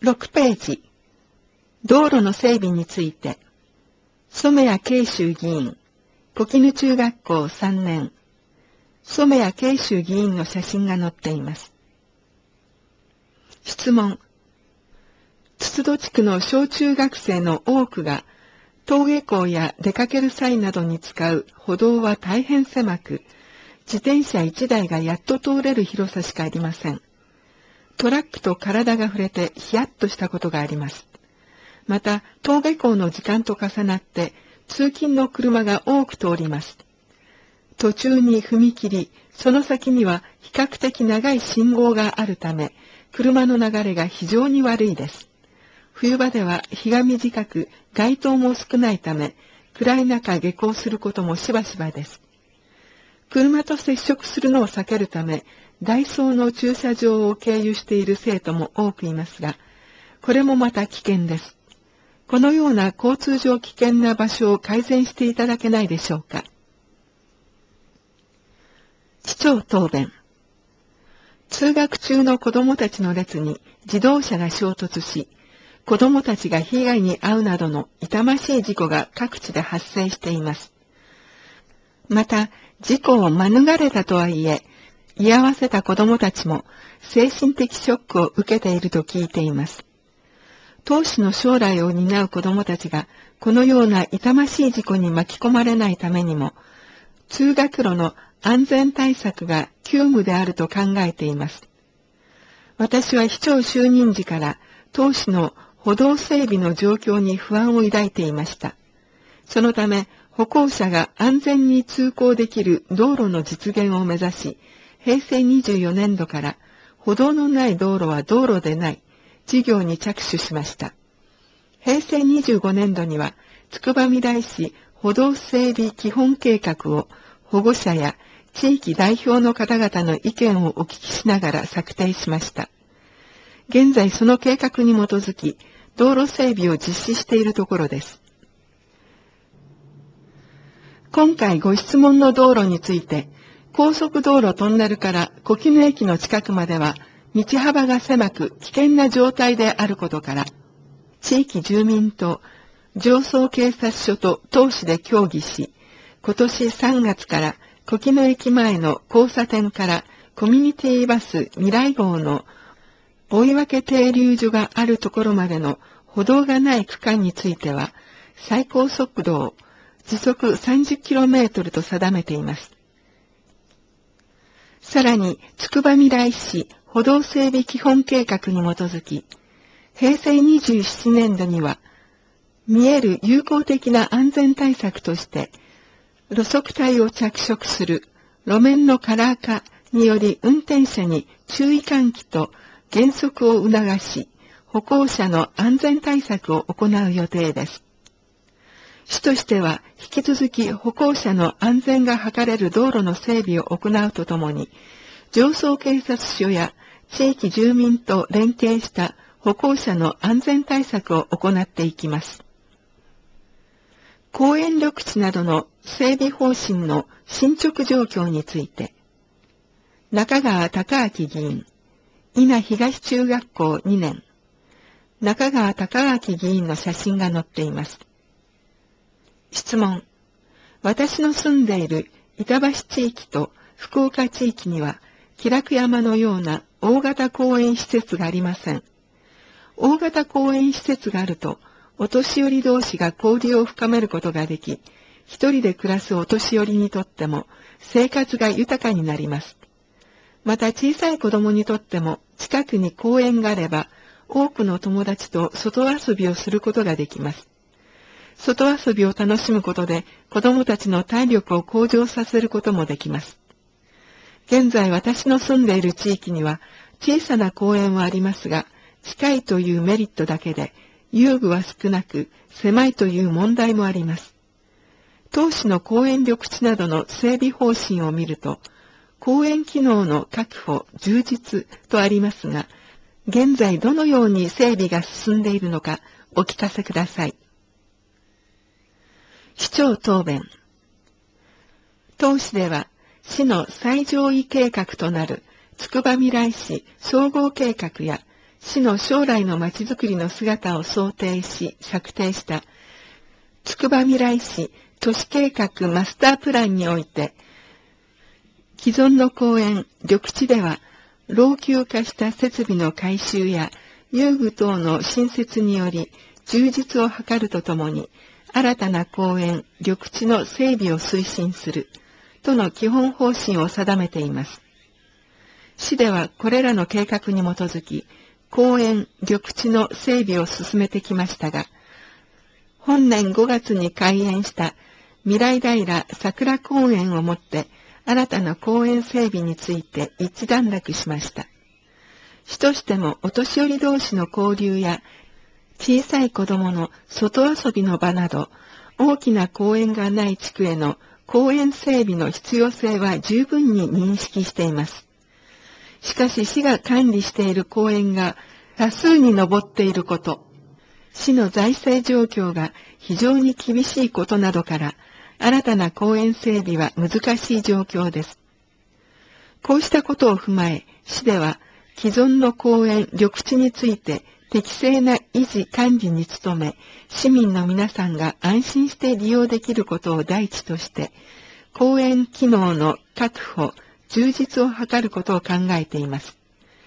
6ページ、道路の整備について、染谷慶州議員、小絹中学校3年、染谷慶州議員の写真が載っています。質問。筒戸地区の小中学生の多くが、登下校や出かける際などに使う歩道は大変狭く、自転車1台がやっと通れる広さしかありません。トラックと体が触れてヒヤッとしたことがあります。また、登下校の時間と重なって、通勤の車が多く通ります。途中に踏切、その先には比較的長い信号があるため、車の流れが非常に悪いです。冬場では日が短く、街灯も少ないため、暗い中下校することもしばしばです。車と接触するのを避けるため、ダイソーの駐車場を経由している生徒も多くいますが、これもまた危険です。このような交通上危険な場所を改善していただけないでしょうか。市長答弁。通学中の子どもたちの列に自動車が衝突し、子どもたちが被害に遭うなどの痛ましい事故が各地で発生しています。また、事故を免れたとはいえ、居合わせた子どもたちも精神的ショックを受けていると聞いています。当主の将来を担う子どもたちがこのような痛ましい事故に巻き込まれないためにも、通学路の安全対策が急務であると考えています。私は市長就任時から当主の歩道整備の状況に不安を抱いていました。そのため、歩行者が安全に通行できる道路の実現を目指し、平成24年度から歩道のない道路は道路でない事業に着手しました。平成25年度には、つくばみらい市歩道整備基本計画を保護者や地域代表の方々の意見をお聞きしながら策定しました。現在その計画に基づき、道路整備を実施しているところです。今回ご質問の道路について、高速道路トンネルから小絹駅の近くまでは、道幅が狭く危険な状態であることから、地域住民と上層警察署と当市で協議し、今年3月から小絹駅前の交差点からコミュニティバス未来号の追分停留所があるところまでの歩道がない区間については、最高速度を時速 30km と定めています。さらに、つくばみらい市歩道整備基本計画に基づき、平成27年度には、見える有効的な安全対策として、路側帯を着色する路面のカラー化により運転者に注意喚起と減速を促し、歩行者の安全対策を行う予定です。市としては引き続き歩行者の安全が図れる道路の整備を行うとともに、上層警察署や地域住民と連携した歩行者の安全対策を行っていきます。公園緑地などの整備方針の進捗状況について、中川隆明議員、伊那東中学校2年、中川隆明議員の写真が載っています。質問。私の住んでいる板橋地域と福岡地域には、喜楽山のような大型公園施設がありません。大型公園施設があると、お年寄り同士が交流を深めることができ、一人で暮らすお年寄りにとっても生活が豊かになります。また小さい子供にとっても近くに公園があれば、多くの友達と外遊びをすることができます。外遊びを楽しむことで子供たちの体力を向上させることもできます。現在私の住んでいる地域には小さな公園はありますが、近いというメリットだけで遊具は少なく狭いという問題もあります。当市の公園緑地などの整備方針を見ると、公園機能の確保、充実とありますが、現在どのように整備が進んでいるのかお聞かせください。市長答弁。当市では、市の最上位計画となるつくばみらい市総合計画や市の将来のまちづくりの姿を想定し策定したつくば未来市都市計画マスタープランにおいて、既存の公園、緑地では老朽化した設備の改修や遊具等の新設により充実を図るとともに、新たな公園、緑地の整備を推進するとの基本方針を定めています。市ではこれらの計画に基づき、公園、緑地の整備を進めてきましたが、本年5月に開園した未来平桜公園をもって新たな公園整備について一段落しました。市としてもお年寄り同士の交流や小さい子供の外遊びの場など大きな公園がない地区への公園整備の必要性は十分に認識しています。しかし市が管理している公園が多数に上っていること、市の財政状況が非常に厳しいことなどから新たな公園整備は難しい状況です。こうしたことを踏まえ、市では既存の公園、緑地について適正な維持管理に努め、市民の皆さんが安心して利用できることを第一として、公園機能の確保、充実を図ることを考えています。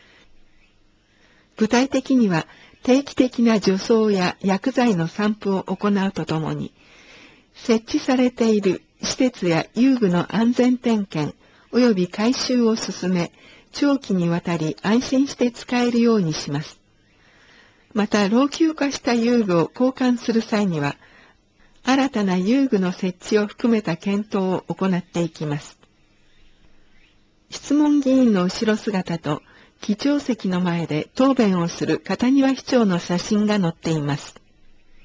具体的には、定期的な除草や薬剤の散布を行うとともに、設置されている施設や遊具の安全点検及び改修を進め、長期にわたり安心して使えるようにします。また、老朽化した遊具を交換する際には、新たな遊具の設置を含めた検討を行っていきます。質問議員の後ろ姿と、議長席の前で答弁をする片庭市長の写真が載っています。